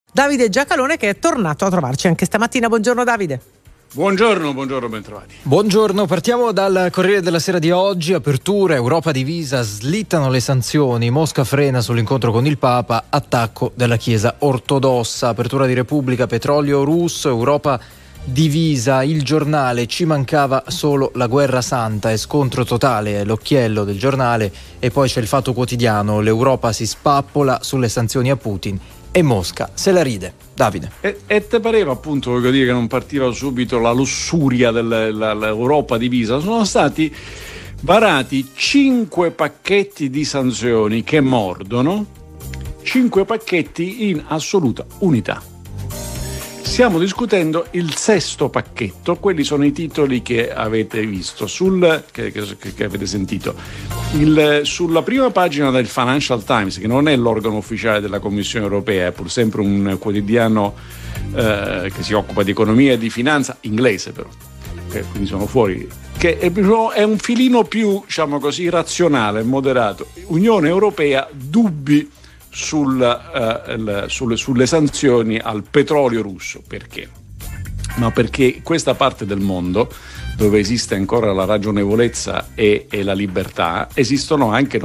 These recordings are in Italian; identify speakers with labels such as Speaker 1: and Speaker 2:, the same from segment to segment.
Speaker 1: Davide Giacalone, che è tornato a trovarci anche stamattina. Buongiorno Davide.
Speaker 2: Buongiorno, bentrovati.
Speaker 3: Buongiorno, partiamo dal Corriere della Sera di oggi. Apertura, Europa divisa, slittano le sanzioni, Mosca frena sull'incontro con il Papa, attacco della Chiesa ortodossa. Apertura di Repubblica, petrolio russo, Europa divisa, Il Giornale, ci mancava solo la guerra santa e scontro totale, è l'occhiello del giornale. E poi c'è il Fatto Quotidiano, l'Europa si spappola sulle sanzioni a Putin e Mosca se la ride. Davide.
Speaker 2: E te pareva, appunto, voglio dire, che non partiva subito la lussuria dell'Europa divisa? Sono stati varati 5 pacchetti di sanzioni che mordono, 5 pacchetti in assoluta unità. Stiamo discutendo il 6° pacchetto, quelli sono i titoli che avete visto, che avete sentito. Sulla prima pagina del Financial Times, che non è l'organo ufficiale della Commissione europea, è pur sempre un quotidiano che si occupa di economia e di finanza, inglese però, quindi sono fuori, che è un filino più, diciamo così, razionale, moderato. Unione Europea, dubbi sulle sanzioni al petrolio russo. Perché? Ma perché questa parte del mondo dove esiste ancora la ragionevolezza e la libertà, esistono anche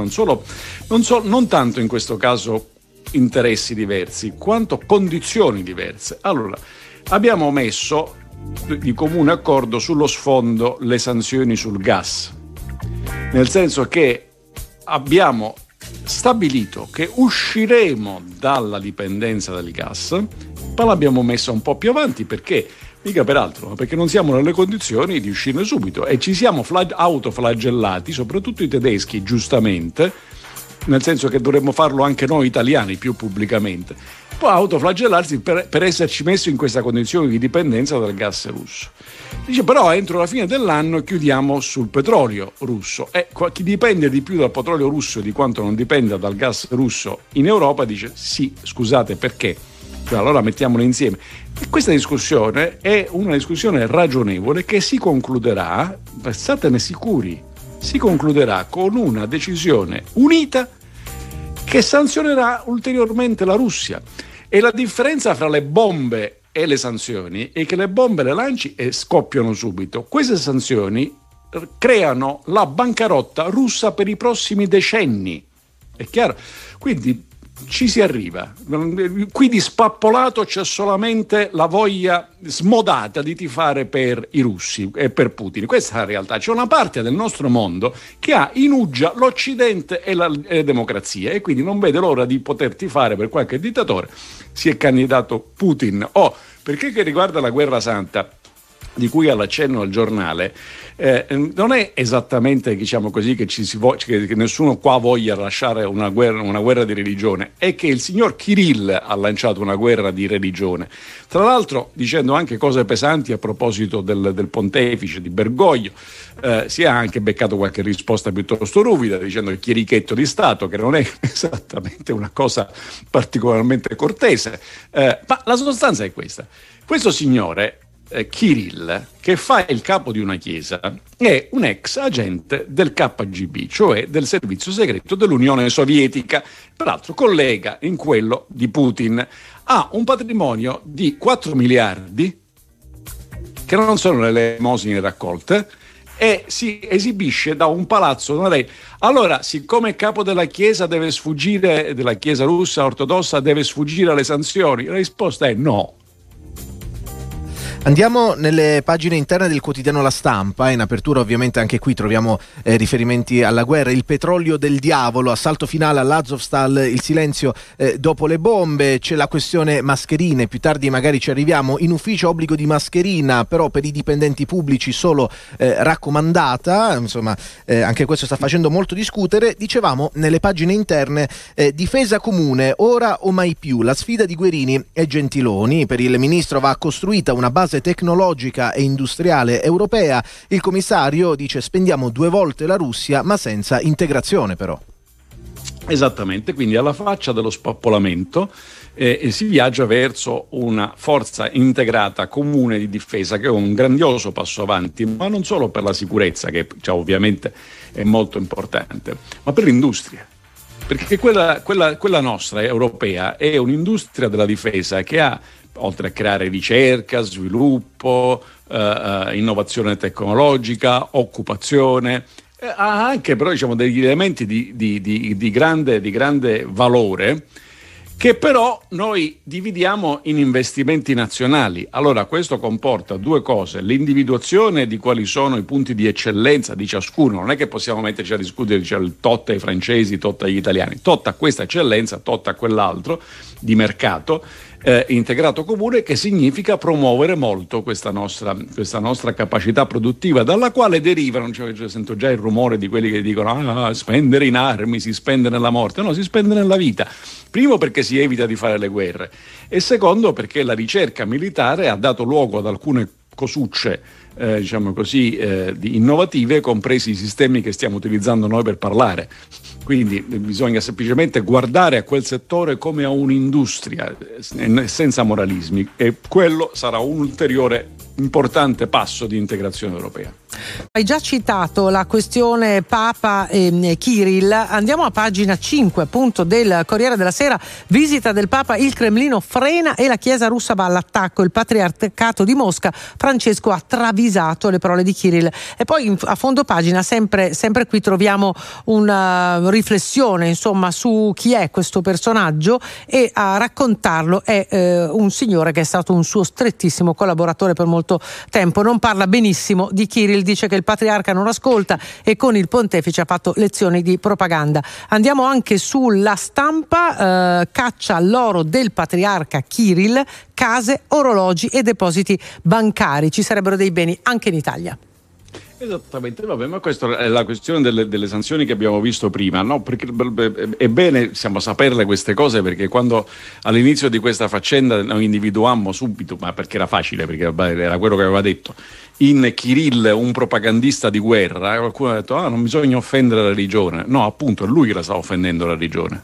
Speaker 2: non tanto in questo caso interessi diversi quanto condizioni diverse. Allora, abbiamo messo di comune accordo sullo sfondo le sanzioni sul gas, nel senso che abbiamo stabilito che usciremo dalla dipendenza dal gas, ma l'abbiamo messa un po' più avanti perché, mica peraltro, ma perché non siamo nelle condizioni di uscirne subito e ci siamo autoflagellati, soprattutto i tedeschi, giustamente, nel senso che dovremmo farlo anche noi italiani più pubblicamente, poi autoflagellarsi per esserci messi in questa condizione di dipendenza dal gas russo. Dice però entro la fine dell'anno chiudiamo sul petrolio russo, e chi dipende di più dal petrolio russo di quanto non dipenda dal gas russo in Europa dice sì, scusate, perché? Allora mettiamolo insieme. E questa discussione è una discussione ragionevole che si concluderà, statene sicuri, si concluderà con una decisione unita che sanzionerà ulteriormente la Russia. E la differenza fra le bombe e le sanzioni è che le bombe le lanci e scoppiano subito. Queste sanzioni creano la bancarotta russa per i prossimi decenni. È chiaro? Quindi ci si arriva. Qui di spappolato c'è solamente la voglia smodata di tifare per i russi e per Putin. Questa è la realtà. C'è una parte del nostro mondo che ha in uggia l'Occidente e le democrazie e quindi non vede l'ora di poter tifare per qualche dittatore. Si è candidato Putin. Perché che riguarda la guerra santa, di cui all'accenno al giornale, non è esattamente, diciamo così, che nessuno qua voglia lasciare una guerra di religione, è che il signor Kirill ha lanciato una guerra di religione, tra l'altro dicendo anche cose pesanti a proposito del pontefice di Bergoglio. Si è anche beccato qualche risposta piuttosto ruvida dicendo che chierichetto di Stato, che non è esattamente una cosa particolarmente cortese, ma la sostanza è questa: questo signore Kirill, che fa il capo di una chiesa, è un ex agente del KGB, cioè del servizio segreto dell'Unione Sovietica, peraltro collega in quello di Putin. Ha un patrimonio di 4 miliardi, che non sono le elemosine raccolte, e si esibisce da un palazzo. Allora, siccome capo della chiesa deve sfuggire, della chiesa russa ortodossa deve sfuggire alle sanzioni, la risposta è no.
Speaker 4: Andiamo nelle pagine interne del quotidiano La Stampa. In apertura ovviamente anche qui troviamo riferimenti alla guerra. Il petrolio del diavolo, assalto finale all'Azovstal, il silenzio dopo le bombe. C'è la questione mascherine, più tardi magari ci arriviamo. In ufficio obbligo di mascherina, però per i dipendenti pubblici solo raccomandata. Insomma, anche questo sta facendo molto discutere. Dicevamo nelle pagine interne, difesa comune, ora o mai più. La sfida di Guerini e Gentiloni. Per il ministro va costruita una base tecnologica e industriale europea. Il commissario dice spendiamo 2 volte la Russia ma senza integrazione però.
Speaker 2: Esattamente, quindi alla faccia dello spappolamento si viaggia verso una forza integrata comune di difesa, che è un grandioso passo avanti, ma non solo per la sicurezza, che ovviamente è molto importante, ma per l'industria. perché quella nostra europea è un'industria della difesa che ha, oltre a creare ricerca, sviluppo, innovazione tecnologica, occupazione, ha anche però diciamo degli elementi di grande valore, che però noi dividiamo in investimenti nazionali. Allora questo comporta due cose: l'individuazione di quali sono i punti di eccellenza di ciascuno. Non è che possiamo metterci a discutere, il tot ai francesi, tot agli italiani, tot a questa eccellenza, tot a quell'altro di mercato integrato comune, che significa promuovere molto questa nostra capacità produttiva, dalla quale derivano, sento già il rumore di quelli che dicono spendere in armi si spende nella morte. No, si spende nella vita. Primo, perché si evita di fare le guerre, e secondo, perché la ricerca militare ha dato luogo ad alcune cosucce innovative, compresi i sistemi che stiamo utilizzando noi per parlare. Quindi bisogna semplicemente guardare a quel settore come a un'industria, senza moralismi, e quello sarà un ulteriore importante passo di integrazione europea.
Speaker 1: Hai già citato la questione Papa e Kirill. Andiamo a pagina 5 appunto del Corriere della Sera. Visita del Papa, il Cremlino frena e la Chiesa russa va all'attacco. Il patriarcato di Mosca, Francesco ha travisato le parole di Kirill. E poi a fondo pagina, sempre qui, troviamo una riflessione insomma su chi è questo personaggio, e a raccontarlo è un signore che è stato un suo strettissimo collaboratore per molto tempo. Non parla benissimo di Kirill, dice che il patriarca non ascolta e con il pontefice ha fatto lezioni di propaganda. Andiamo anche sulla Stampa, caccia l'oro del patriarca Kirill, case, orologi e depositi bancari. Ci sarebbero dei beni anche in Italia.
Speaker 2: Esattamente, vabbè, ma questa è la questione delle sanzioni che abbiamo visto prima, no? Perché è bene saperle queste cose, perché quando all'inizio di questa faccenda noi individuammo subito, ma perché era facile, perché era quello che aveva detto, in Kirill un propagandista di guerra, qualcuno ha detto non bisogna offendere la religione. No, appunto, è lui che la sta offendendo la religione.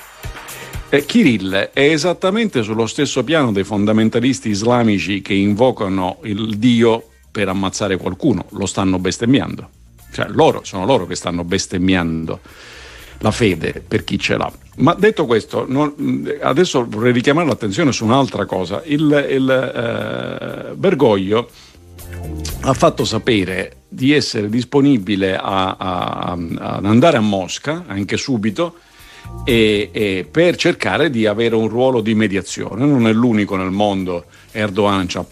Speaker 2: Kirill è esattamente sullo stesso piano dei fondamentalisti islamici che invocano il Dio per ammazzare qualcuno, lo stanno bestemmiando. Cioè sono loro che stanno bestemmiando la fede per chi ce l'ha. Ma detto questo, adesso vorrei richiamare l'attenzione su un'altra cosa. Bergoglio ha fatto sapere di essere disponibile ad andare a Mosca anche subito, e per cercare di avere un ruolo di mediazione. Non è l'unico nel mondo. Erdogan ci hanno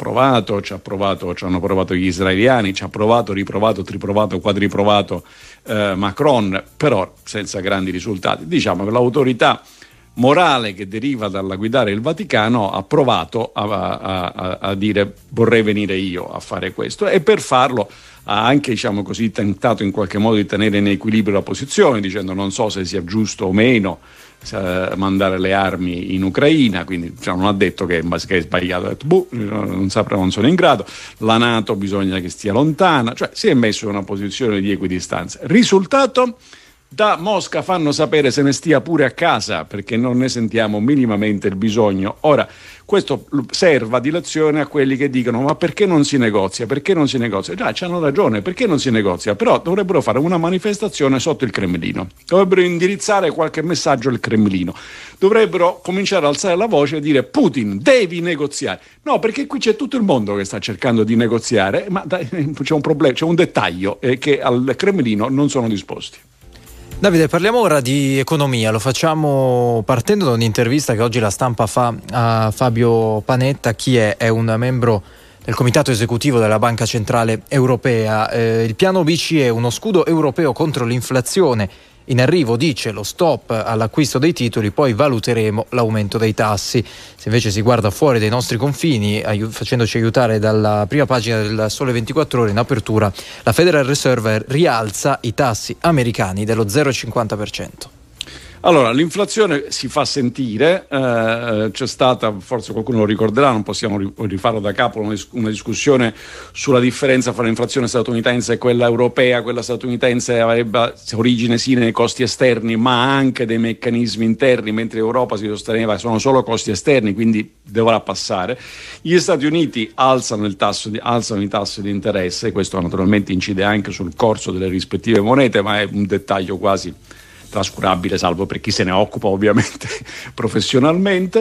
Speaker 2: provato gli israeliani, ci ha provato, riprovato, triprovato, quadriprovato Macron, però senza grandi risultati. Diciamo che l'autorità morale che deriva dalla guidare il Vaticano ha provato a dire vorrei venire io a fare questo, e per farlo ha anche tentato in qualche modo di tenere in equilibrio la posizione, dicendo non so se sia giusto o meno mandare le armi in Ucraina, quindi non ha detto che è sbagliato, ha detto non sono in grado, la NATO bisogna che stia lontana, cioè si è messo in una posizione di equidistanza. Risultato: da Mosca fanno sapere se ne stia pure a casa, perché non ne sentiamo minimamente il bisogno. Ora, questo serva di lezione a quelli che dicono ma perché non si negozia? Perché non si negozia? Già, c'hanno ragione, perché non si negozia? Però dovrebbero fare una manifestazione sotto il Cremlino, dovrebbero indirizzare qualche messaggio al Cremlino, dovrebbero cominciare a alzare la voce e dire Putin, devi negoziare. No, perché qui c'è tutto il mondo che sta cercando di negoziare, ma c'è un problema, c'è un dettaglio, che al Cremlino non sono disposti.
Speaker 3: Davide, parliamo ora di economia, lo facciamo partendo da un'intervista che oggi la Stampa fa a Fabio Panetta. Chi è? È un membro del comitato esecutivo della Banca Centrale Europea. Il piano BCE è uno scudo europeo contro l'inflazione. In arrivo, dice, lo stop all'acquisto dei titoli, poi valuteremo l'aumento dei tassi. Se invece si guarda fuori dai nostri confini, facendoci aiutare dalla prima pagina del Sole 24 Ore in apertura, la Federal Reserve rialza i tassi americani dello 0,50%.
Speaker 2: Allora, l'inflazione si fa sentire, c'è stata, forse qualcuno lo ricorderà, non possiamo rifarlo da capo, una discussione sulla differenza fra l'inflazione statunitense e quella europea. Quella statunitense avrebbe origine sì nei costi esterni, ma anche dei meccanismi interni, mentre l'Europa si sosteneva che sono solo costi esterni, quindi dovrà passare. Gli Stati Uniti alzano i tassi di interesse, questo naturalmente incide anche sul corso delle rispettive monete, ma è un dettaglio quasi trascurabile, salvo per chi se ne occupa ovviamente professionalmente.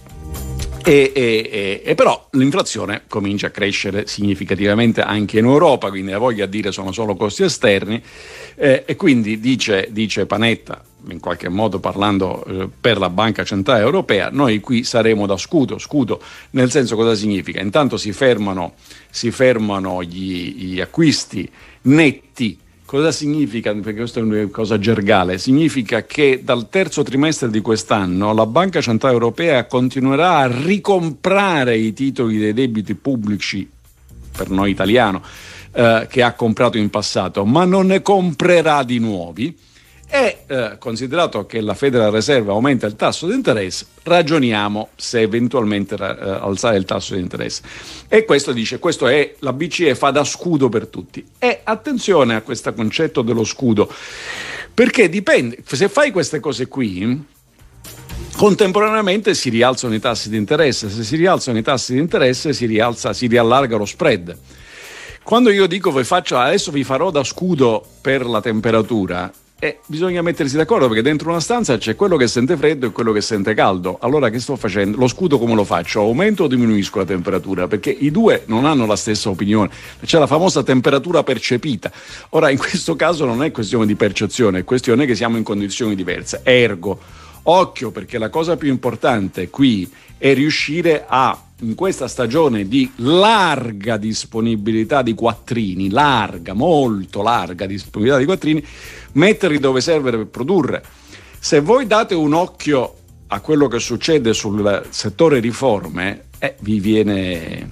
Speaker 2: E però l'inflazione comincia a crescere significativamente anche in Europa, quindi la voglia a dire sono solo costi esterni, e quindi dice Panetta, in qualche modo parlando per la Banca Centrale Europea, noi qui saremo da scudo, nel senso, cosa significa? Intanto si fermano gli acquisti netti. Cosa significa? Perché questa è una cosa gergale. Significa che dal terzo trimestre di quest'anno la Banca Centrale Europea continuerà a ricomprare i titoli dei debiti pubblici, per noi italiano, che ha comprato in passato, ma non ne comprerà di nuovi. E considerato che la Federal Reserve aumenta il tasso di interesse, ragioniamo se eventualmente alzare il tasso di interesse. E questo è la BCE fa da scudo per tutti. E attenzione a questo concetto dello scudo, perché dipende, se fai queste cose qui, contemporaneamente si rialzano i tassi di interesse. Se si rialzano i tassi di interesse si riallarga lo spread. Quando io dico adesso vi farò da scudo per la temperatura, bisogna mettersi d'accordo, perché dentro una stanza c'è quello che sente freddo e quello che sente caldo. Allora che sto facendo? Lo scudo come lo faccio? Aumento o diminuisco la temperatura? Perché i due non hanno la stessa opinione. C'è la famosa temperatura percepita. Ora, in questo caso non è questione di percezione, è questione che siamo in condizioni diverse. Ergo, occhio, perché la cosa più importante qui è riuscire in questa stagione di larga disponibilità di quattrini, molto larga disponibilità di quattrini, metterli dove serve per produrre. Se voi date un occhio a quello che succede sul settore riforme, vi viene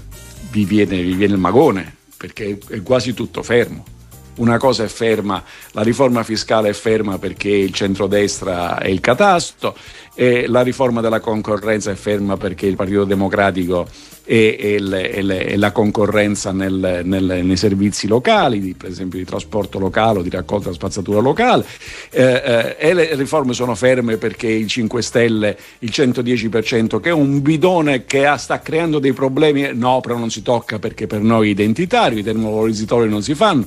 Speaker 2: il magone, perché è quasi tutto fermo. Una cosa è ferma, la riforma fiscale è ferma perché il centrodestra è il catasto, e la riforma della concorrenza è ferma perché il Partito Democratico e la concorrenza nei servizi locali, per esempio di trasporto locale o di raccolta spazzatura locale, e le riforme sono ferme perché i 5 Stelle, il 110%, che è un bidone che sta creando dei problemi, no, però non si tocca perché per noi è identitario, i termovalorizzatori non si fanno.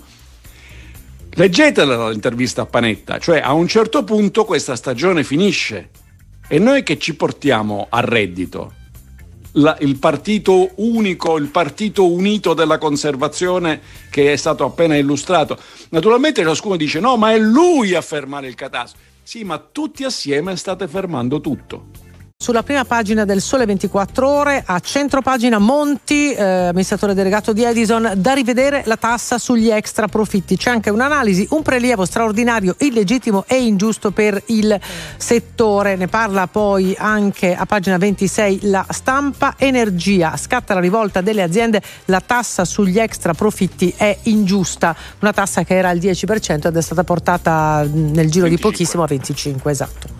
Speaker 2: Leggetela l'intervista a Panetta, cioè a un certo punto questa stagione finisce e noi che ci portiamo a reddito? Il partito unico, il partito unito della conservazione che è stato appena illustrato. Naturalmente ciascuno dice no, ma è lui a fermare il catasto. Sì, ma tutti assieme state fermando tutto.
Speaker 1: Sulla prima pagina del Sole 24 Ore, a centropagina Monti, amministratore delegato di Edison, da rivedere la tassa sugli extra profitti. C'è anche un'analisi, un prelievo straordinario, illegittimo e ingiusto per il settore. Ne parla poi anche a pagina 26 La Stampa. Energia, scatta la rivolta delle aziende, la tassa sugli extra profitti è ingiusta. Una tassa che era al 10% ed è stata portata nel giro 25. Di pochissimo a 25, esatto.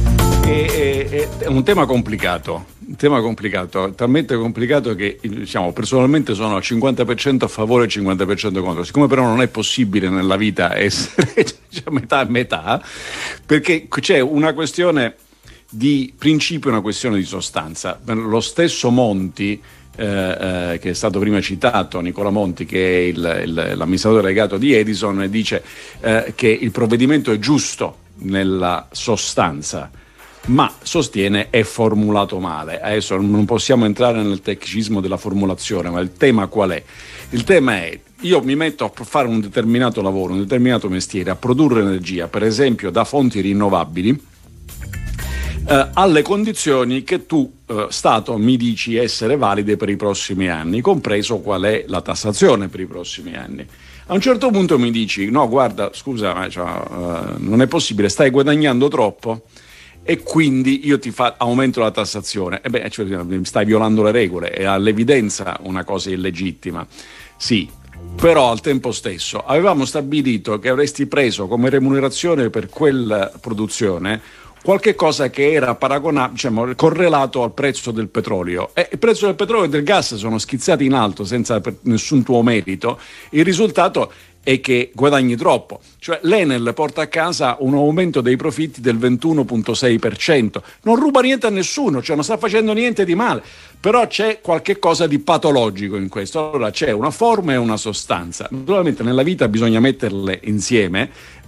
Speaker 2: È un tema complicato, talmente complicato che personalmente sono al 50% a favore e 50% contro. Siccome però non è possibile nella vita essere metà e metà, perché c'è una questione di principio e una questione di sostanza. Lo stesso Monti, che è stato prima citato, Nicola Monti, che è l'amministratore delegato di Edison, dice che il provvedimento è giusto nella sostanza, ma sostiene è formulato male. Adesso non possiamo entrare nel tecnicismo della formulazione, ma il tema qual è? Il tema è: io mi metto a fare un determinato lavoro, un determinato mestiere, a produrre energia, per esempio da fonti rinnovabili, alle condizioni che tu, Stato, mi dici essere valide per i prossimi anni, compreso qual è la tassazione per i prossimi anni. A un certo punto mi dici no, guarda, scusa, ma non è possibile, stai guadagnando troppo e quindi io aumento la tassazione. Stai violando le regole, è all'evidenza una cosa illegittima. Sì, però al tempo stesso avevamo stabilito che avresti preso come remunerazione per quella produzione qualche cosa che era correlato al prezzo del petrolio, e il prezzo del petrolio e del gas sono schizzati in alto senza nessun tuo merito. Il risultato è che guadagni troppo, cioè l'Enel porta a casa un aumento dei profitti del 21,6%, non ruba niente a nessuno, cioè non sta facendo niente di male, però c'è qualche cosa di patologico in questo. Allora c'è una forma e una sostanza. Naturalmente nella vita bisogna metterle insieme,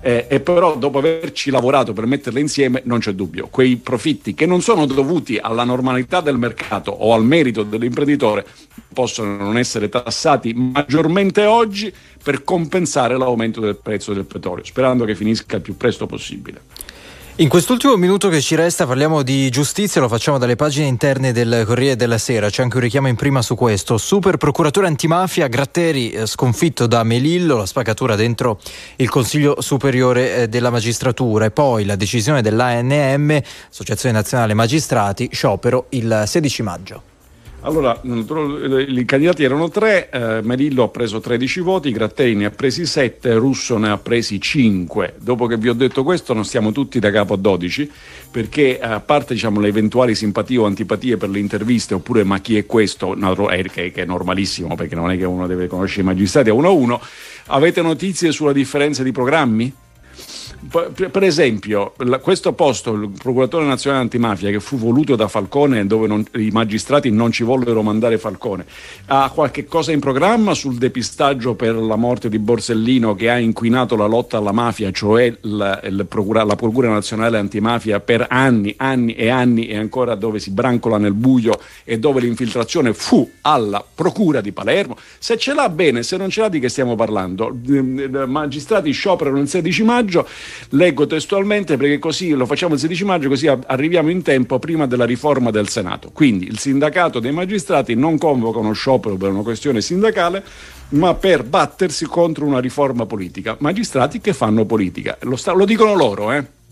Speaker 2: e però dopo averci lavorato per metterle insieme non c'è dubbio, quei profitti che non sono dovuti alla normalità del mercato o al merito dell'imprenditore possono non essere tassati maggiormente oggi per compensare l'aumento del prezzo del petrolio, sperando che finisca il più presto possibile.
Speaker 3: In quest'ultimo minuto che ci resta parliamo di giustizia, lo facciamo dalle pagine interne del Corriere della Sera, c'è anche un richiamo in prima su questo. Super procuratore antimafia, Gratteri sconfitto da Melillo, la spaccatura dentro il Consiglio Superiore della Magistratura, e poi la decisione dell'ANM, Associazione Nazionale Magistrati, sciopero il 16 maggio.
Speaker 2: Allora, i candidati erano 3, Melillo ha preso 13 voti, Gratteri ne ha presi 7, Russo ne ha presi 5. Dopo che vi ho detto questo non stiamo tutti da capo a 12, perché a parte le eventuali simpatie o antipatie per le interviste, oppure ma chi è questo, che è normalissimo perché non è che uno deve conoscere i magistrati a uno a uno, avete notizie sulla differenza di programmi? Per esempio, questo posto, il procuratore nazionale antimafia, che fu voluto da Falcone, dove i magistrati non ci vollero mandare Falcone, ha qualche cosa in programma sul depistaggio per la morte di Borsellino, che ha inquinato la lotta alla mafia, cioè la Procura Nazionale Antimafia per anni e ancora, dove si brancola nel buio e dove l'infiltrazione fu alla Procura di Palermo? Se ce l'ha bene, se non ce l'ha, di che stiamo parlando? Magistrati scioperano il 16 maggio. Leggo testualmente, perché così lo facciamo il 16 maggio, così arriviamo in tempo prima della riforma del Senato. Quindi il sindacato dei magistrati non convoca uno sciopero per una questione sindacale, ma per battersi contro una riforma politica. Magistrati che fanno politica, lo dicono loro,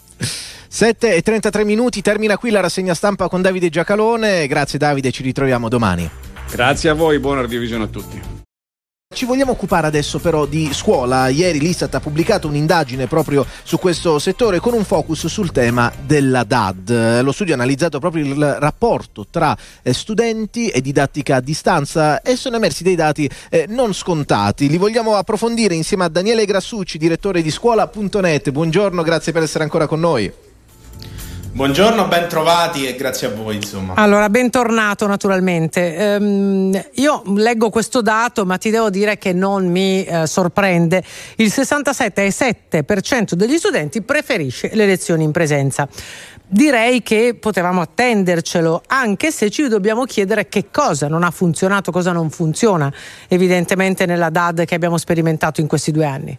Speaker 4: 7:33 minuti, termina qui la rassegna stampa con Davide Giacalone. Grazie Davide, ci ritroviamo domani.
Speaker 2: Grazie a voi, buona radiovisione a tutti.
Speaker 4: Ci vogliamo occupare adesso però di scuola. Ieri l'Istat ha pubblicato un'indagine proprio su questo settore con un focus sul tema della DAD. Lo studio ha analizzato proprio il rapporto tra studenti e didattica a distanza e sono emersi dei dati non scontati. Li vogliamo approfondire insieme a Daniele Grassucci, direttore di scuola.net. Buongiorno, grazie per essere ancora con noi.
Speaker 5: Buongiorno, ben trovati e grazie a voi.
Speaker 1: Allora, bentornato naturalmente. Io leggo questo dato, ma ti devo dire che non mi sorprende. Il 67,7% degli studenti preferisce le lezioni in presenza. Direi che potevamo attendercelo, anche se ci dobbiamo chiedere che cosa non ha funzionato, cosa non funziona, evidentemente nella DAD che abbiamo sperimentato in questi 2 anni.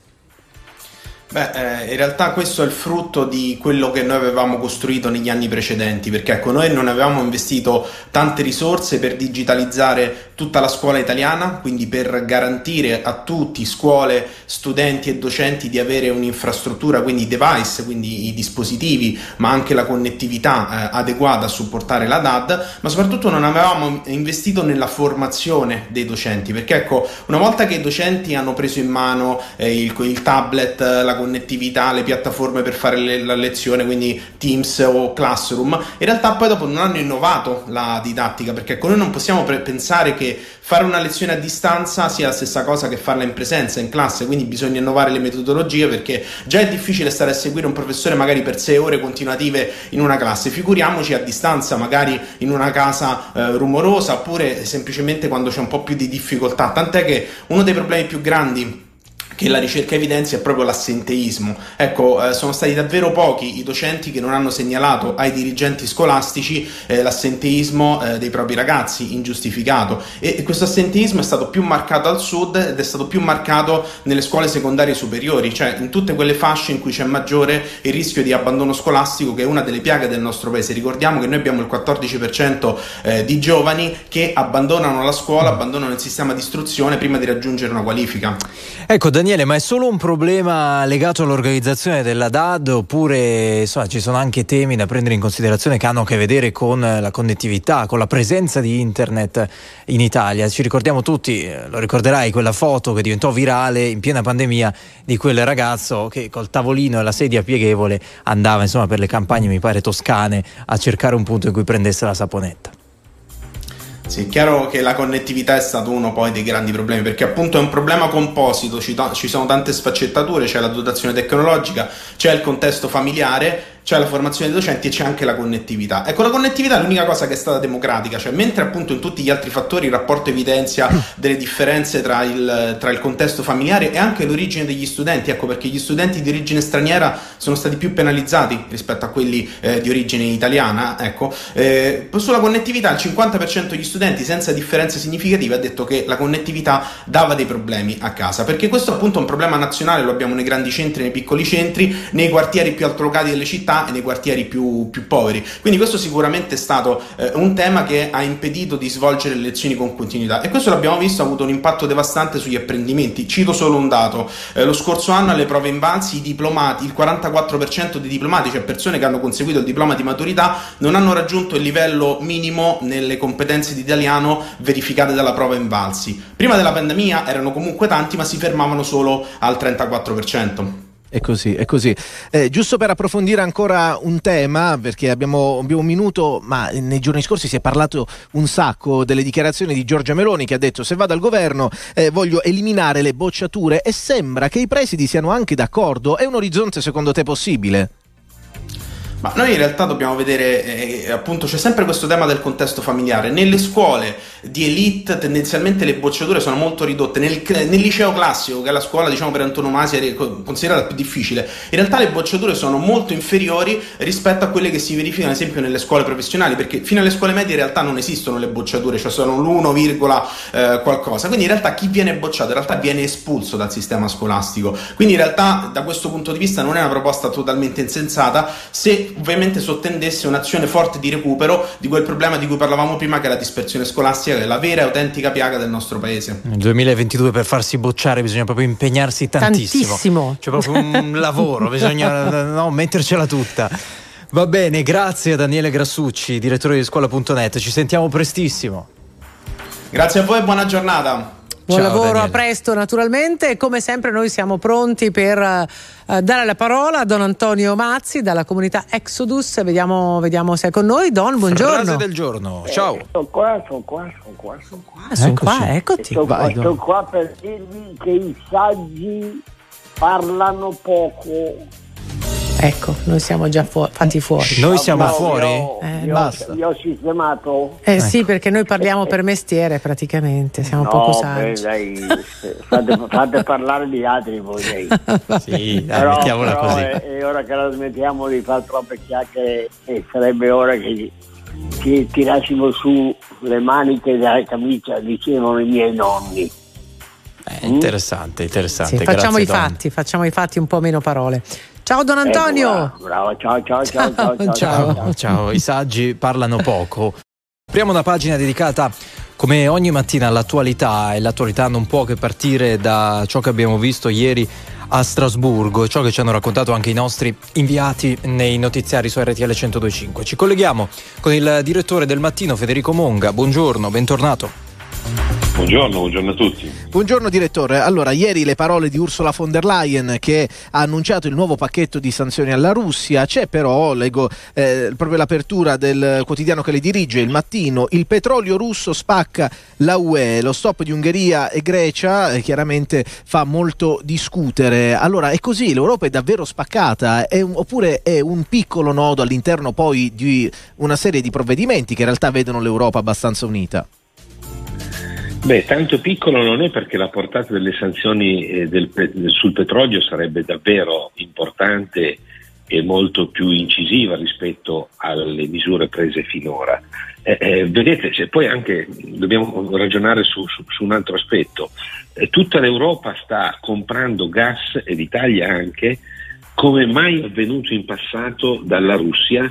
Speaker 5: In realtà questo è il frutto di quello che noi avevamo costruito negli anni precedenti, perché noi non avevamo investito tante risorse per digitalizzare tutta la scuola italiana, quindi per garantire a tutti, scuole, studenti e docenti, di avere un'infrastruttura, quindi device, quindi i dispositivi, ma anche la connettività adeguata a supportare la DAD, ma soprattutto non avevamo investito nella formazione dei docenti, perché una volta che i docenti hanno preso in mano il tablet, la connettività, le piattaforme per fare la lezione, quindi Teams o Classroom, in realtà poi dopo non hanno innovato la didattica, perché noi non possiamo pensare che fare una lezione a distanza sia la stessa cosa che farla in presenza, in classe, quindi bisogna innovare le metodologie, perché già è difficile stare a seguire un professore magari per 6 ore continuative in una classe, figuriamoci a distanza, magari in una casa rumorosa, oppure semplicemente quando c'è un po' più di difficoltà, tant'è che uno dei problemi più grandi che la ricerca evidenzia è proprio l'assenteismo. Sono stati davvero pochi i docenti che non hanno segnalato ai dirigenti scolastici l'assenteismo dei propri ragazzi ingiustificato, e questo assenteismo è stato più marcato al sud ed è stato più marcato nelle scuole secondarie superiori, cioè in tutte quelle fasce in cui c'è maggiore il rischio di abbandono scolastico, che è una delle piaghe del nostro paese. Ricordiamo che noi abbiamo il 14% di giovani che abbandonano la scuola, abbandonano il sistema di istruzione prima di raggiungere una qualifica.
Speaker 3: Daniele, ma è solo un problema legato all'organizzazione della DAD, oppure ci sono anche temi da prendere in considerazione che hanno a che vedere con la connettività, con la presenza di internet in Italia? Ci ricordiamo tutti, lo ricorderai, quella foto che diventò virale in piena pandemia di quel ragazzo che col tavolino e la sedia pieghevole andava per le campagne, mi pare toscane, a cercare un punto in cui prendesse la saponetta.
Speaker 5: Sì, è chiaro che la connettività è stato uno poi dei grandi problemi, perché appunto è un problema composito, ci sono tante sfaccettature, c'è la dotazione tecnologica, c'è il contesto familiare c'è la formazione dei docenti e c'è anche la connettività. Ecco, la connettività è l'unica cosa che è stata democratica, cioè mentre appunto in tutti gli altri fattori il rapporto evidenzia delle differenze tra il contesto familiare e anche l'origine degli studenti, ecco perché gli studenti di origine straniera sono stati più penalizzati rispetto a quelli di origine italiana, ecco. Sulla connettività il 50% degli studenti senza differenze significative ha detto che la connettività dava dei problemi a casa, perché questo appunto è un problema nazionale, lo abbiamo nei grandi centri, nei piccoli centri, nei quartieri più altrocati delle città e nei quartieri più poveri. Quindi questo sicuramente è stato un tema che ha impedito di svolgere le lezioni con continuità, e questo l'abbiamo visto, ha avuto un impatto devastante sugli apprendimenti. Cito solo un dato: lo scorso anno alle prove Invalsi i diplomati, il 44% dei diplomati, cioè persone che hanno conseguito il diploma di maturità, non hanno raggiunto il livello minimo nelle competenze di italiano verificate dalla prova Invalsi. Prima della pandemia erano comunque tanti, ma si fermavano solo al 34%.
Speaker 4: È così, è così. Giusto per approfondire ancora un tema, perché abbiamo un minuto, ma nei giorni scorsi si è parlato un sacco delle dichiarazioni di Giorgia Meloni, che ha detto: se vado al governo voglio eliminare le bocciature, e sembra che i presidi siano anche d'accordo. È un orizzonte secondo te possibile?
Speaker 5: Ma noi in realtà dobbiamo vedere, appunto c'è sempre questo tema del contesto familiare. Nelle scuole di elite tendenzialmente le bocciature sono molto ridotte, nel liceo classico, che è la scuola diciamo per antonomasia considerata più difficile, in realtà le bocciature sono molto inferiori rispetto a quelle che si verificano ad esempio nelle scuole professionali, perché fino alle scuole medie in realtà non esistono le bocciature, cioè sono l'1, qualcosa, quindi in realtà chi viene bocciato in realtà viene espulso dal sistema scolastico. Quindi in realtà da questo punto di vista non è una proposta totalmente insensata, se ovviamente sottendesse un'azione forte di recupero di quel problema di cui parlavamo prima, che è la dispersione scolastica, che è la vera e autentica piaga del nostro paese.
Speaker 3: Nel 2022 per farsi bocciare bisogna proprio impegnarsi tantissimo. C'è proprio un lavoro, bisogna mettercela tutta. Va bene, grazie a Daniele Grassucci, direttore di scuola.net, ci sentiamo prestissimo.
Speaker 5: Grazie a voi e buona giornata.
Speaker 1: Buon
Speaker 3: Ciao,
Speaker 1: lavoro,
Speaker 3: Daniele.
Speaker 1: a presto naturalmente. Come sempre noi siamo pronti per dare la parola a Don Antonio Mazzi dalla comunità Exodus. Vediamo se è con noi. Don, buongiorno.
Speaker 3: Frase del giorno, ciao.
Speaker 6: Sono qua.
Speaker 1: Sono qua, eccoti.
Speaker 6: Sono qua per dirvi che i saggi parlano poco.
Speaker 1: Ecco, noi siamo già fatti fuori.
Speaker 3: Noi siamo fuori?
Speaker 4: Basta.
Speaker 6: Io ho sistemato.
Speaker 1: Sì, perché noi parliamo per mestiere praticamente, siamo poco saggi.
Speaker 6: Dai, fate parlare gli altri voi. Dai.
Speaker 3: Sì, dai, mettiamola così.
Speaker 6: È ora che la smettiamo di fare troppe chiacchiere e sarebbe ora che tirassimo su le maniche della camicia, dicevano i miei nonni.
Speaker 3: Interessante.
Speaker 1: Sì, facciamo i fatti, un po' meno parole. Ciao Don Antonio.
Speaker 6: Bravo, ciao.
Speaker 3: Ciao, i saggi parlano poco. Apriamo una pagina dedicata come ogni mattina all'attualità, e l'attualità non può che partire da ciò che abbiamo visto ieri a Strasburgo e ciò che ci hanno raccontato anche i nostri inviati nei notiziari su RTL 102.5. Ci colleghiamo con il direttore del Mattino, Federico Monga. Buongiorno, bentornato.
Speaker 7: Buongiorno a tutti.
Speaker 4: Buongiorno direttore. Allora, ieri le parole di Ursula von der Leyen, che ha annunciato il nuovo pacchetto di sanzioni alla Russia. C'è però, leggo proprio l'apertura del quotidiano che le dirige, Il Mattino: il petrolio russo spacca la UE, lo stop di Ungheria e Grecia chiaramente fa molto discutere. Allora, è così? L'Europa è davvero spaccata? Oppure è un piccolo nodo all'interno poi di una serie di provvedimenti che in realtà vedono l'Europa abbastanza unita?
Speaker 7: Beh, tanto piccolo non è, perché la portata delle sanzioni sul petrolio sarebbe davvero importante e molto più incisiva rispetto alle misure prese finora. Vedete, se poi anche dobbiamo ragionare su un altro aspetto. Tutta l'Europa sta comprando gas, e l'Italia anche, come mai avvenuto in passato dalla Russia,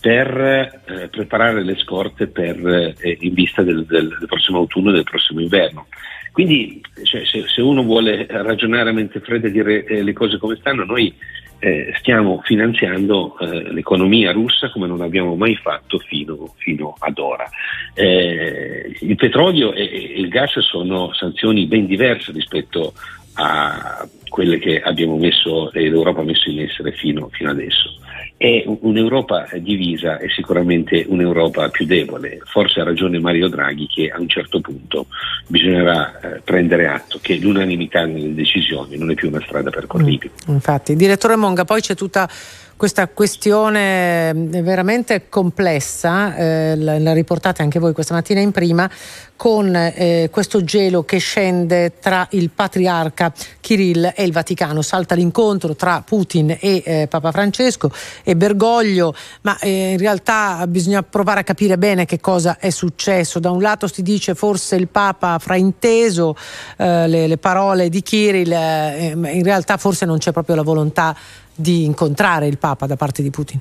Speaker 7: per preparare le scorte in vista del prossimo autunno e del prossimo inverno. Quindi se uno vuole ragionare a mente fredda e dire le cose come stanno, noi stiamo finanziando l'economia russa come non abbiamo mai fatto fino ad ora. Il petrolio e il gas sono sanzioni ben diverse rispetto a quelle che l'Europa ha messo in essere fino adesso. È un'Europa divisa, è sicuramente un'Europa più debole. Forse ha ragione Mario Draghi che a un certo punto bisognerà prendere atto che l'unanimità nelle decisioni non è più una strada percorribile.
Speaker 1: Infatti, direttore Monga, poi c'è tutta questa questione veramente complessa, la riportate anche voi questa mattina in prima, con questo gelo che scende tra il patriarca Kirill e il Vaticano. Salta l'incontro tra Putin e Papa Francesco e Bergoglio, ma in realtà bisogna provare a capire bene che cosa è successo. Da un lato si dice forse il Papa ha frainteso le parole di Kirill, in realtà forse non c'è proprio la volontà di incontrare il Papa da parte di Putin.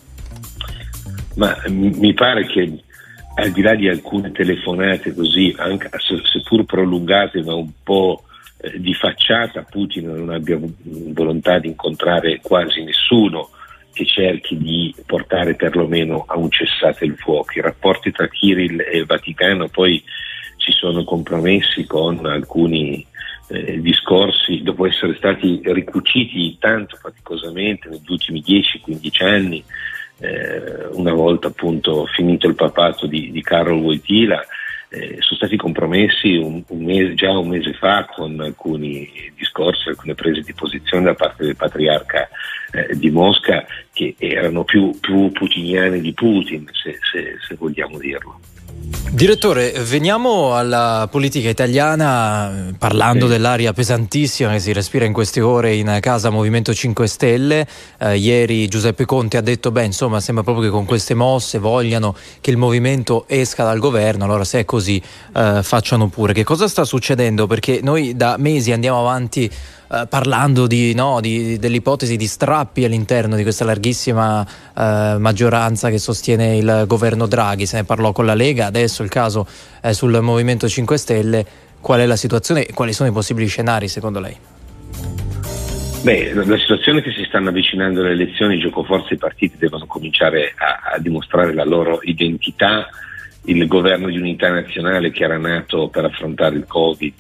Speaker 7: Ma mi pare che al di là di alcune telefonate così, anche seppur prolungate ma un po' di facciata, Putin non abbia volontà di incontrare quasi nessuno che cerchi di portare perlomeno a un cessate il fuoco. I rapporti tra Kirill e il Vaticano poi si sono compromessi con alcuni discorsi, dopo essere stati ricuciti tanto faticosamente negli ultimi 10-15 anni, una volta appunto finito il papato di Karol Wojtyla, sono stati compromessi un mese fa con alcuni discorsi, alcune prese di posizione da parte del patriarca di Mosca che erano più putiniane di Putin, se vogliamo dirlo.
Speaker 3: Direttore, veniamo alla politica italiana, parlando dell'aria pesantissima che si respira in queste ore in casa Movimento 5 Stelle. Ieri Giuseppe Conte ha detto, insomma, sembra proprio che con queste mosse vogliano che il movimento esca dal governo, allora se è così facciano pure. Che cosa sta succedendo? Perché noi da mesi andiamo avanti parlando dell'ipotesi di strappi all'interno di questa larghissima maggioranza che sostiene il governo Draghi. Se ne parlò con la Lega, adesso il caso è sul Movimento 5 Stelle. Qual è la situazione e quali sono i possibili scenari secondo lei?
Speaker 7: La situazione è che si stanno avvicinando le elezioni, giocoforza i partiti devono cominciare a dimostrare la loro identità. Il governo di unità nazionale che era nato per affrontare il Covid,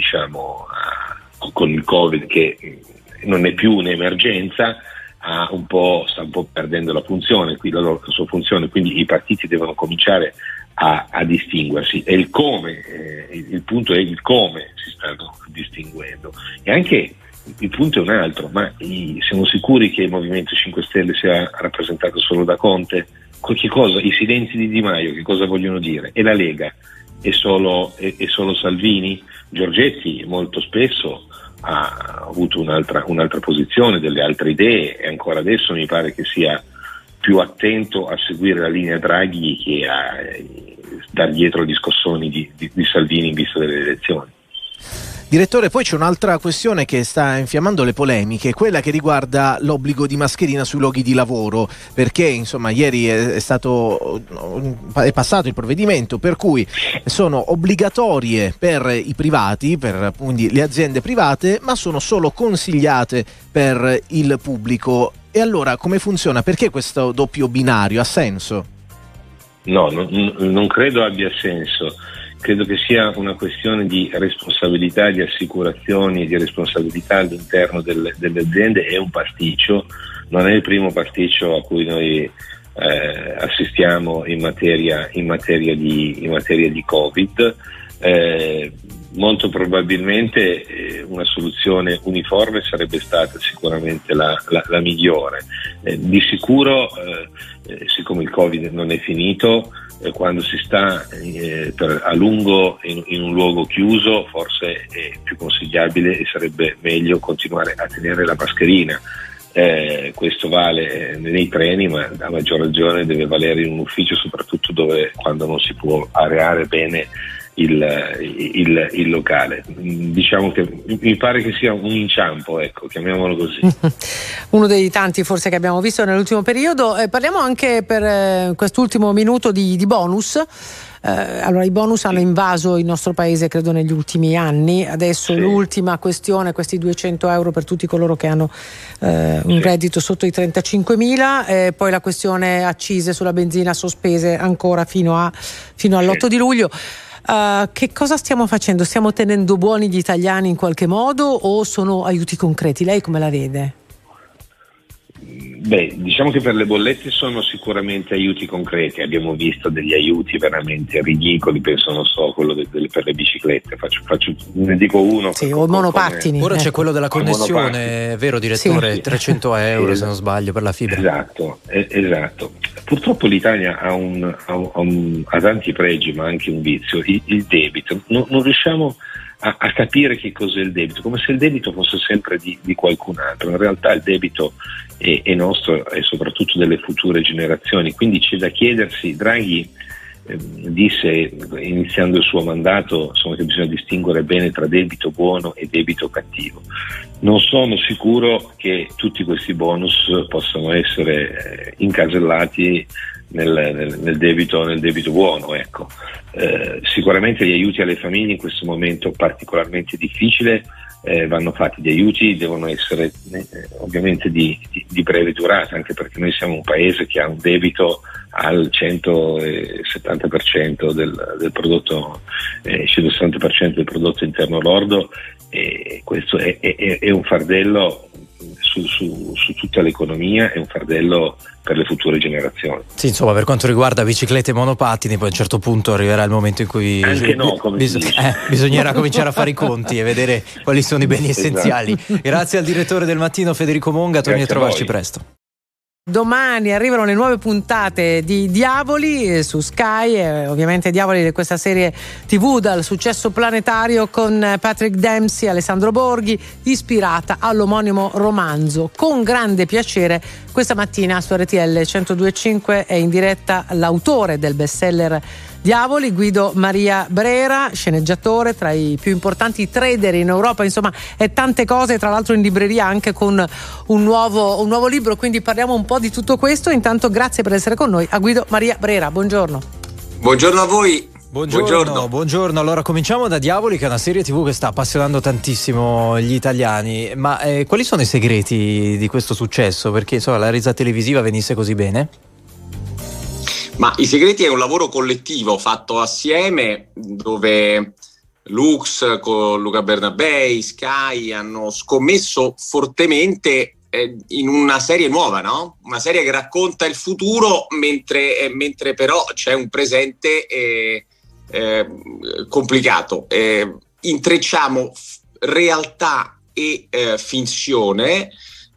Speaker 7: con il Covid che non è più un'emergenza, sta un po' perdendo la sua funzione, quindi i partiti devono cominciare a distinguersi, e il punto è il come si stanno distinguendo, e anche il punto è un altro, ma siamo sicuri che il Movimento 5 Stelle sia rappresentato solo da Conte? Che cosa? I silenzi di Di Maio che cosa vogliono dire? E la Lega? È solo Salvini? Giorgetti molto spesso ha avuto un'altra posizione, delle altre idee, e ancora adesso mi pare che sia più attento a seguire la linea Draghi che a dar dietro agli scossoni di Salvini in vista delle elezioni.
Speaker 4: Direttore, poi c'è un'altra questione che sta infiammando le polemiche, quella che riguarda l'obbligo di mascherina sui luoghi di lavoro, perché insomma ieri è passato il provvedimento per cui sono obbligatorie per i privati, per quindi le aziende private, ma sono solo consigliate per il pubblico. E allora come funziona? Perché questo doppio binario? Ha senso?
Speaker 7: No, non credo abbia senso. Credo che sia una questione di responsabilità, di assicurazioni, di responsabilità all'interno delle aziende. È un pasticcio, non è il primo pasticcio a cui noi assistiamo in materia di Covid. Molto probabilmente una soluzione uniforme sarebbe stata sicuramente la migliore. Di sicuro, siccome il Covid non è finito, quando si sta a lungo in un luogo chiuso, forse è più consigliabile e sarebbe meglio continuare a tenere la mascherina. Questo vale nei treni, ma a maggior ragione deve valere in un ufficio, soprattutto quando non si può areare bene il locale. Diciamo che mi pare che sia un inciampo, chiamiamolo così.
Speaker 1: Uno dei tanti forse che abbiamo visto nell'ultimo periodo. Parliamo anche per quest'ultimo minuto di bonus. Allora, i bonus hanno invaso il nostro paese credo negli ultimi anni. Adesso l'ultima questione, questi 200 euro per tutti coloro che hanno un reddito sotto i 35.000, poi la questione accise sulla benzina sospese ancora fino all'8 di luglio. Che cosa stiamo facendo? Stiamo tenendo buoni gli italiani in qualche modo o sono aiuti concreti? Lei come la vede?
Speaker 7: Diciamo che per le bollette sono sicuramente aiuti concreti, abbiamo visto degli aiuti veramente ridicoli, penso, non so, quello per le biciclette, ne dico uno.
Speaker 1: Sì, o monopattini.
Speaker 3: Ora c'è quello della connessione, vero direttore? Sì. 300 euro se non sbaglio per la fibra.
Speaker 7: Esatto. Purtroppo l'Italia ha tanti pregi ma anche un vizio, il debito. Non riusciamo a capire che cos'è il debito, come se il debito fosse sempre di qualcun altro. In realtà il debito è nostro e soprattutto delle future generazioni, quindi c'è da chiedersi. Draghi disse iniziando il suo mandato, insomma, che bisogna distinguere bene tra debito buono e debito cattivo. Non sono sicuro che tutti questi bonus possano essere incasellati nel debito buono, ecco. Sicuramente gli aiuti alle famiglie in questo momento particolarmente difficile vanno fatti. Gli aiuti devono essere ovviamente di breve durata, anche perché noi siamo un paese che ha un debito al 170% del prodotto, 160% del prodotto interno lordo, e questo è un fardello su tutta l'economia, è un fardello per le future generazioni.
Speaker 3: Sì, insomma, per quanto riguarda biciclette e monopattini, poi a un certo punto arriverà il momento in cui bisognerà cominciare a fare i conti e vedere quali sono i beni essenziali. Grazie al direttore del Mattino Federico Monga, torni a trovarci presto.
Speaker 1: Domani arrivano le nuove puntate di Diavoli su Sky, ovviamente Diavoli di questa serie TV dal successo planetario con Patrick Dempsey, Alessandro Borghi, ispirata all'omonimo romanzo. Con grande piacere questa mattina su RTL 102.5 è in diretta l'autore del bestseller Diavoli, Guido Maria Brera, sceneggiatore, tra i più importanti trader in Europa, insomma è tante cose, tra l'altro in libreria anche con un nuovo libro, quindi parliamo un po' di tutto questo. Intanto grazie per essere con noi a Guido Maria Brera, buongiorno.
Speaker 8: Buongiorno a voi.
Speaker 3: Buongiorno. Allora cominciamo da Diavoli, che è una serie TV che sta appassionando tantissimo gli italiani, ma quali sono i segreti di questo successo? Perché insomma la resa televisiva venisse così bene?
Speaker 8: Ma i segreti è un lavoro collettivo fatto assieme, dove Lux con Luca Bernabei, Sky hanno scommesso fortemente in una serie nuova, no? Una serie che racconta il futuro mentre però c'è un presente complicato. Intrecciamo realtà e finzione.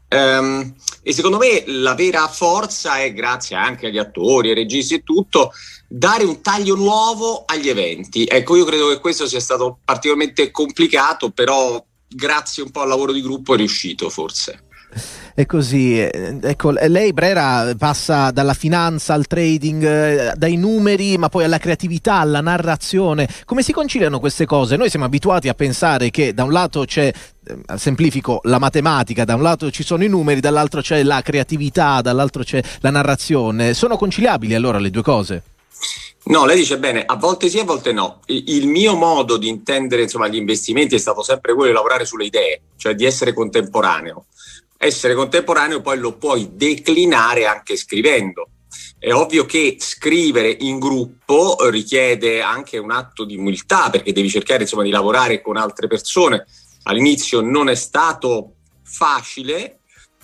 Speaker 8: E secondo me la vera forza è, grazie anche agli attori, ai registi e tutto, dare un taglio nuovo agli eventi. Ecco, io credo che questo sia stato particolarmente complicato, però grazie un po' al lavoro di gruppo è riuscito, forse.
Speaker 4: È così, ecco, lei Brera passa dalla finanza al trading, dai numeri, ma poi alla creatività, alla narrazione. Come si conciliano queste cose? Noi siamo abituati a pensare che da un lato c'è, semplifico, la matematica, da un lato ci sono i numeri, dall'altro c'è la creatività, dall'altro c'è la narrazione. Sono conciliabili allora le due cose?
Speaker 8: No, lei dice bene, a volte sì, a volte no. Il mio modo di intendere, insomma, gli investimenti è stato sempre quello di lavorare sulle idee, cioè di essere contemporaneo. Essere contemporaneo poi lo puoi declinare anche scrivendo. È ovvio che scrivere in gruppo richiede anche un atto di umiltà, perché devi cercare, insomma, di lavorare con altre persone. All'inizio non è stato facile,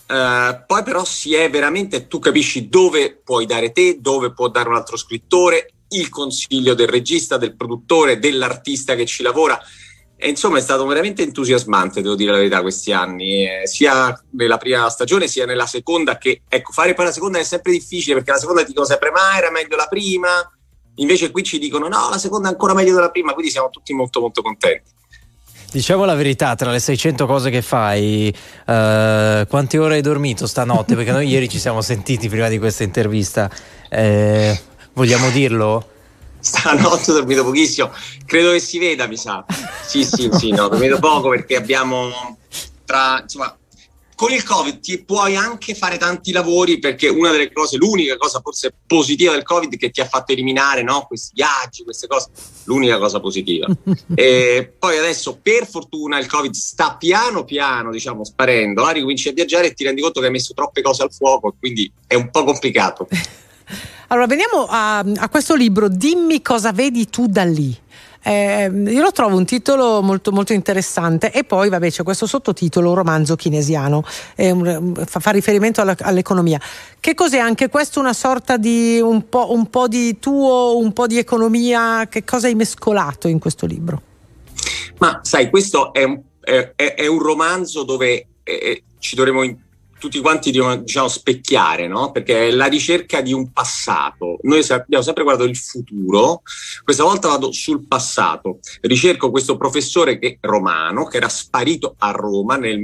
Speaker 8: poi però si è veramente, tu capisci dove puoi dare te, dove può dare un altro scrittore, il consiglio del regista, del produttore, dell'artista che ci lavora. E insomma è stato veramente entusiasmante, devo dire la verità, questi anni, sia nella prima stagione sia nella seconda, che ecco, fare poi la seconda è sempre difficile, perché la seconda ti dicono sempre ma era meglio la prima, invece qui ci dicono no, la seconda è ancora meglio della prima, quindi siamo tutti molto molto contenti.
Speaker 3: Diciamo la verità, tra le 600 cose che fai, quante ore hai dormito stanotte? Perché noi ieri ci siamo sentiti prima di questa intervista, vogliamo dirlo?
Speaker 8: Stanotte ho dormito pochissimo, credo che si veda, mi sa. Sì, no, ho dormito poco perché abbiamo insomma, con il Covid ti puoi anche fare tanti lavori, perché una delle cose, l'unica cosa forse positiva del Covid, che ti ha fatto eliminare, no, questi viaggi, queste cose, l'unica cosa positiva. E poi adesso per fortuna il Covid sta piano piano, diciamo, sparendo, ricominci a viaggiare e ti rendi conto che hai messo troppe cose al fuoco, quindi è un po' complicato.
Speaker 1: Allora veniamo a questo libro, Dimmi cosa vedi tu da lì. Io lo trovo un titolo molto, molto interessante, e poi vabbè c'è questo sottotitolo, un romanzo keynesiano, fa riferimento all'economia. Che cos'è anche questo? Una sorta di un po' di tuo, un po' di economia? Che cosa hai mescolato in questo libro?
Speaker 8: Ma sai, questo è un romanzo dove ci dovremo tutti quanti, diciamo, specchiare, no? Perché è la ricerca di un passato. Noi abbiamo sempre guardato il futuro, questa volta vado sul passato. Ricerco questo professore romano che era sparito a Roma nel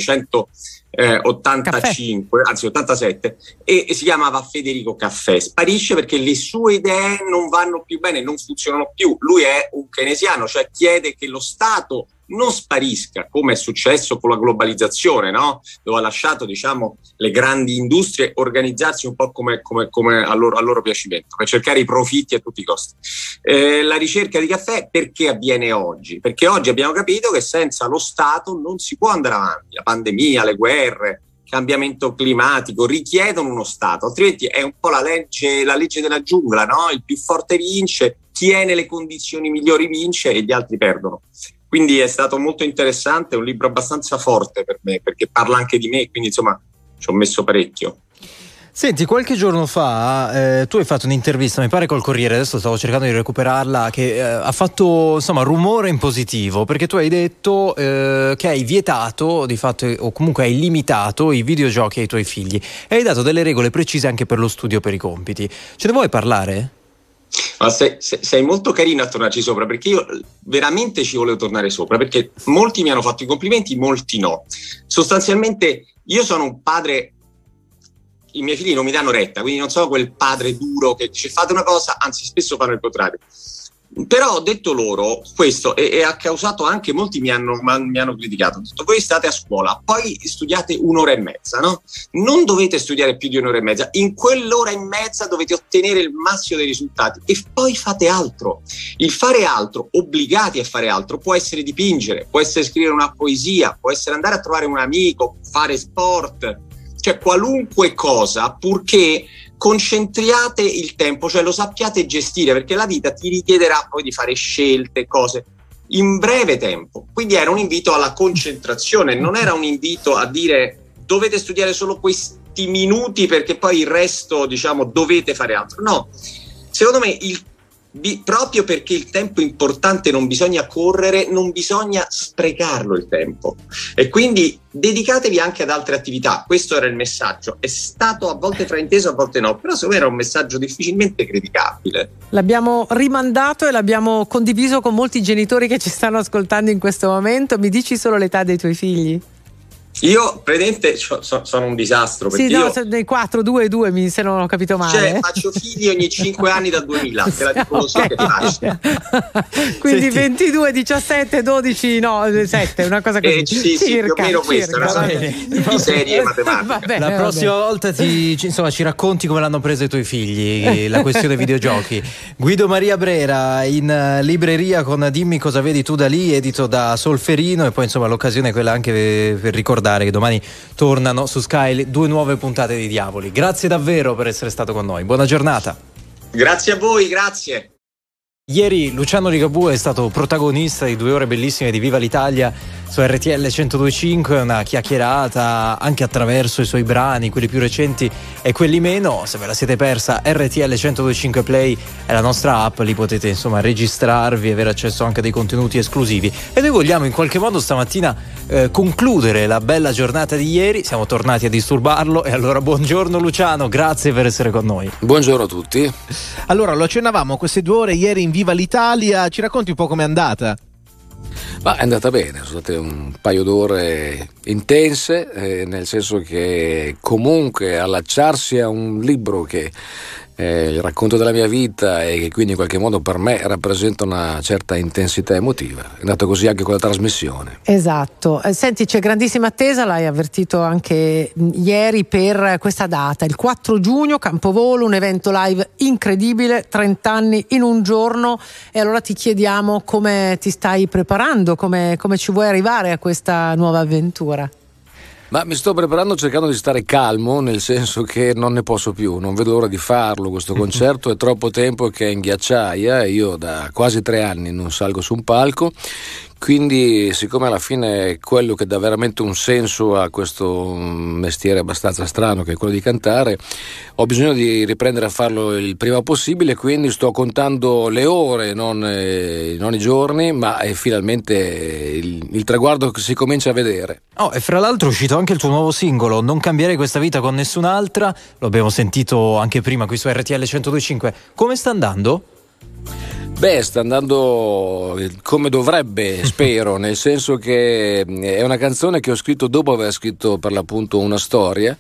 Speaker 8: 1985, anzi 87, e si chiamava Federico Caffè. Sparisce perché le sue idee non vanno più bene, non funzionano più. Lui è un keynesiano, cioè chiede che lo Stato non sparisca, come è successo con la globalizzazione, no? Dove ha lasciato, diciamo, le grandi industrie organizzarsi un po' come a loro piacimento, per cercare i profitti a tutti i costi. La ricerca di Caffè perché avviene oggi? Perché oggi abbiamo capito che senza lo Stato non si può andare avanti. La pandemia, le guerre, cambiamento climatico richiedono uno Stato, altrimenti è un po' la legge della giungla, no? Il più forte vince, chi è nelle condizioni migliori vince e gli altri perdono. Quindi è stato molto interessante, è un libro abbastanza forte per me, perché parla anche di me, quindi insomma ci ho messo parecchio.
Speaker 3: Senti, qualche giorno fa tu hai fatto un'intervista, mi pare col Corriere, adesso stavo cercando di recuperarla, che ha fatto, insomma, rumore in positivo, perché tu hai detto che hai vietato di fatto, o comunque hai limitato i videogiochi ai tuoi figli, e hai dato delle regole precise anche per lo studio, per i compiti. Ce ne vuoi parlare?
Speaker 8: Ma sei molto carino a tornarci sopra, perché io veramente ci volevo tornare sopra, perché molti mi hanno fatto i complimenti, molti no. Sostanzialmente io sono un padre, i miei figli non mi danno retta, quindi non sono quel padre duro che dice fate una cosa, anzi spesso fanno il contrario. Però ho detto loro questo e ha causato anche, molti mi hanno criticato, ho detto voi state a scuola, poi studiate un'ora e mezza, no? Non dovete studiare più di un'ora e mezza, in quell'ora e mezza dovete ottenere il massimo dei risultati e poi fate altro. Il fare altro, obbligati a fare altro, può essere dipingere, può essere scrivere una poesia, può essere andare a trovare un amico, fare sport, cioè qualunque cosa, purché concentriate il tempo, cioè lo sappiate gestire, perché la vita ti richiederà poi di fare scelte, cose in breve tempo. Quindi era un invito alla concentrazione, non era un invito a dire dovete studiare solo questi minuti perché poi il resto, diciamo, dovete fare altro. No, secondo me proprio perché il tempo è importante, non bisogna correre, non bisogna sprecarlo il tempo, e quindi dedicatevi anche ad altre attività. Questo era il messaggio, è stato a volte frainteso, a volte no, però secondo me era un messaggio difficilmente criticabile.
Speaker 1: L'abbiamo rimandato e l'abbiamo condiviso con molti genitori che ci stanno ascoltando in questo momento. Mi dici solo l'età dei tuoi figli?
Speaker 8: Io praticamente sono un disastro, perché
Speaker 1: sì, no, dei 4, 2 e 2, se non ho capito male.
Speaker 8: Cioè faccio figli ogni 5 anni dal 2000, te la dico, lo so che faccio.
Speaker 1: Quindi
Speaker 8: senti,
Speaker 1: 22, 17, 12, no, 7, una cosa così.
Speaker 8: Sì, più o meno questa, una sorta di serie matematica.
Speaker 3: La prossima volta ci racconti come l'hanno presa i tuoi figli, la questione videogiochi. Guido Maria Brera in libreria con Dimmi cosa vedi tu da lì, edito da Solferino, e poi insomma l'occasione è quella anche per ricordare che domani tornano su Sky 2 nuove puntate di Diavoli. Grazie davvero per essere stato con noi, buona giornata.
Speaker 8: Grazie a voi, grazie.
Speaker 3: Ieri Luciano Ligabue è stato protagonista di 2 ore bellissime di Viva l'Italia su RTL 102.5, una chiacchierata anche attraverso i suoi brani, quelli più recenti e quelli meno. Se ve la siete persa, RTL 102.5 Play è la nostra app, lì potete insomma registrarvi e avere accesso anche a dei contenuti esclusivi. E noi vogliamo in qualche modo stamattina concludere la bella giornata di ieri, siamo tornati a disturbarlo, e allora buongiorno Luciano, grazie per essere con noi.
Speaker 9: Buongiorno a tutti.
Speaker 4: Allora, lo accennavamo, queste 2 ore ieri in Viva l'Italia, ci racconti un po' com'è andata?
Speaker 9: Ma è andata bene, sono state un paio d'ore intense, nel senso che comunque allacciarsi a un libro che il racconto della mia vita e che quindi in qualche modo per me rappresenta una certa intensità emotiva, è andato così anche con la trasmissione.
Speaker 1: Esatto, senti, c'è grandissima attesa, l'hai avvertito anche ieri, per questa data, il 4 giugno, Campovolo, un evento live incredibile, 30 anni in un giorno, e allora ti chiediamo come ti stai preparando, come ci vuoi arrivare a questa nuova avventura.
Speaker 9: Ma mi sto preparando cercando di stare calmo, nel senso che non ne posso più, non vedo l'ora di farlo questo concerto, è troppo tempo che è in ghiacciaia, io da quasi 3 anni non salgo su un palco, quindi siccome alla fine quello che dà veramente un senso a questo mestiere abbastanza strano che è quello di cantare, ho bisogno di riprendere a farlo il prima possibile, quindi sto contando le ore, non i giorni, ma è finalmente il traguardo che si comincia a vedere.
Speaker 3: Oh, e fra l'altro è uscito anche il tuo nuovo singolo, Non cambiare questa vita con nessun'altra, lo abbiamo sentito anche prima qui su RTL 102.5. Come sta andando?
Speaker 9: Beh, sta andando come dovrebbe, spero, nel senso che è una canzone che ho scritto dopo aver scritto per l'appunto una storia,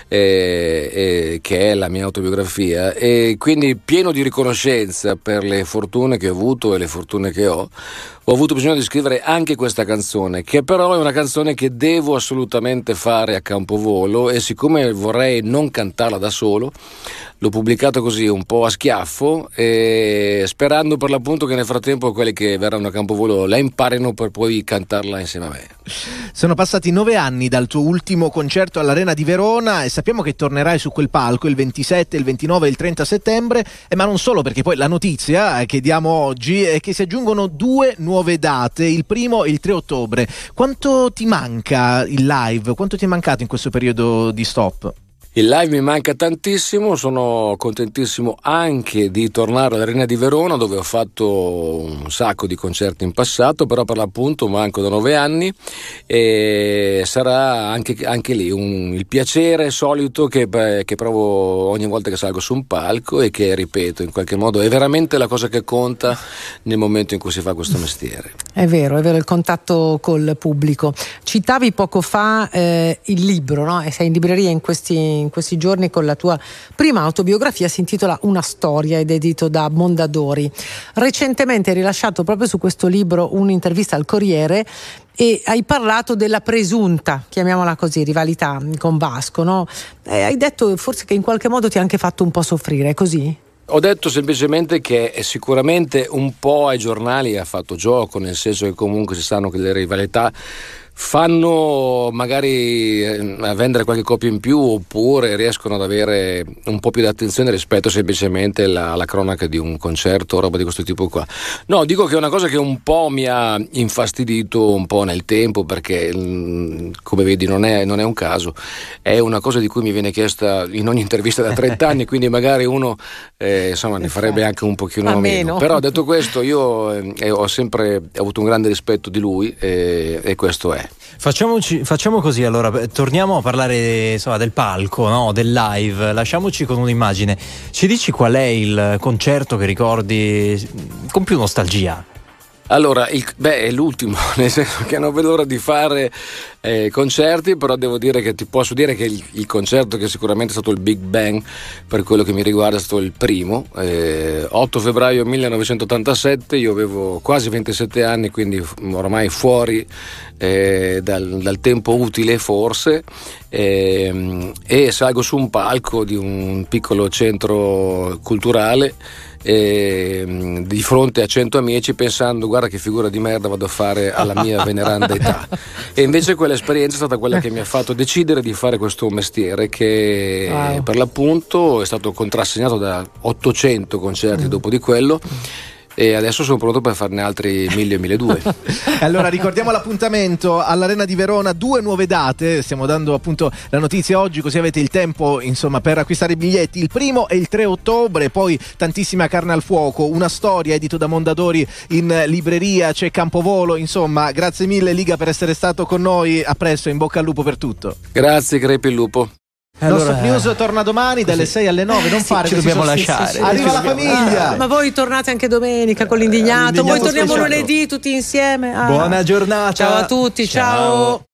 Speaker 9: che è la mia autobiografia, e quindi pieno di riconoscenza per le fortune che ho avuto e le fortune che ho avuto bisogno di scrivere anche questa canzone, che però è una canzone che devo assolutamente fare a Campovolo, e siccome vorrei non cantarla da solo, l'ho pubblicato così un po' a schiaffo, sperando per l'appunto che nel frattempo quelli che verranno a Campovolo la imparino per poi cantarla insieme a me.
Speaker 4: Sono passati 9 anni dal tuo ultimo concerto all'Arena di Verona e sappiamo che tornerai su quel palco il 27, il 29 e il 30 settembre, ma non solo, perché poi la notizia che diamo oggi è che si aggiungono 2 nuove date, il 1 e il 3 ottobre. Quanto ti manca il live? Quanto ti è mancato in questo periodo di stop?
Speaker 9: Il live mi manca tantissimo, sono contentissimo anche di tornare all'Arena di Verona, dove ho fatto un sacco di concerti in passato, però per l'appunto manco da 9 anni, e sarà anche lì il piacere solito che provo ogni volta che salgo su un palco, e che, ripeto, in qualche modo è veramente la cosa che conta nel momento in cui si fa questo mestiere.
Speaker 1: È vero, il contatto col pubblico. Citavi poco fa il libro, no? E sei in libreria in questi giorni con la tua prima autobiografia, si intitola Una storia ed è edito da Mondadori. Recentemente hai rilasciato proprio su questo libro un'intervista al Corriere e hai parlato della presunta, chiamiamola così, rivalità con Vasco, no? Hai detto forse che in qualche modo ti ha anche fatto un po' soffrire, è così?
Speaker 9: Ho detto semplicemente che sicuramente un po' ai giornali ha fatto gioco, nel senso che comunque si sanno che le rivalità fanno magari a vendere qualche copia in più, oppure riescono ad avere un po' più di attenzione rispetto semplicemente alla cronaca di un concerto o roba di questo tipo qua. No, dico che è una cosa che un po' mi ha infastidito un po' nel tempo, perché come vedi non è un caso, è una cosa di cui mi viene chiesta in ogni intervista da 30 anni, quindi magari uno insomma ne farebbe anche un pochino meno. Però detto questo, io ho sempre avuto un grande rispetto di lui, e questo è.
Speaker 3: Facciamo così, allora torniamo a parlare insomma del palco, no? Del live, lasciamoci con un'immagine. Ci dici qual è il concerto che ricordi con più nostalgia?
Speaker 9: Allora, è l'ultimo, nel senso che non vedo l'ora di fare concerti, però devo dire che ti posso dire che il concerto che sicuramente è stato il Big Bang per quello che mi riguarda è stato il primo, 8 febbraio 1987, io avevo quasi 27 anni, quindi ormai fuori dal tempo utile forse, e salgo su un palco di un piccolo centro culturale, di fronte a 100 amici, pensando guarda che figura di merda vado a fare alla mia veneranda età, e invece quell'esperienza è stata quella che mi ha fatto decidere di fare questo mestiere che per l'appunto è stato contrassegnato da 800 concerti dopo di quello, e adesso sono pronto per farne altri 1000 e 1200.
Speaker 4: Allora ricordiamo l'appuntamento all'Arena di Verona, 2 nuove date, stiamo dando appunto la notizia oggi così avete il tempo insomma per acquistare i biglietti, il 1 e il 3 ottobre, poi tantissima carne al fuoco, Una storia edito da Mondadori in libreria, c'è Campovolo, insomma grazie mille Liga per essere stato con noi, a presto, in bocca al lupo per tutto.
Speaker 9: Grazie, crepi il lupo.
Speaker 4: Allora, il nostro news torna domani dalle 6 alle 9, non fare,
Speaker 3: ci dobbiamo lasciare.
Speaker 4: Arriva la famiglia.
Speaker 1: Ma voi tornate anche domenica con l'Indignato, poi torniamo lunedì tutti insieme.
Speaker 3: Buona giornata.
Speaker 1: Ciao a tutti, ciao.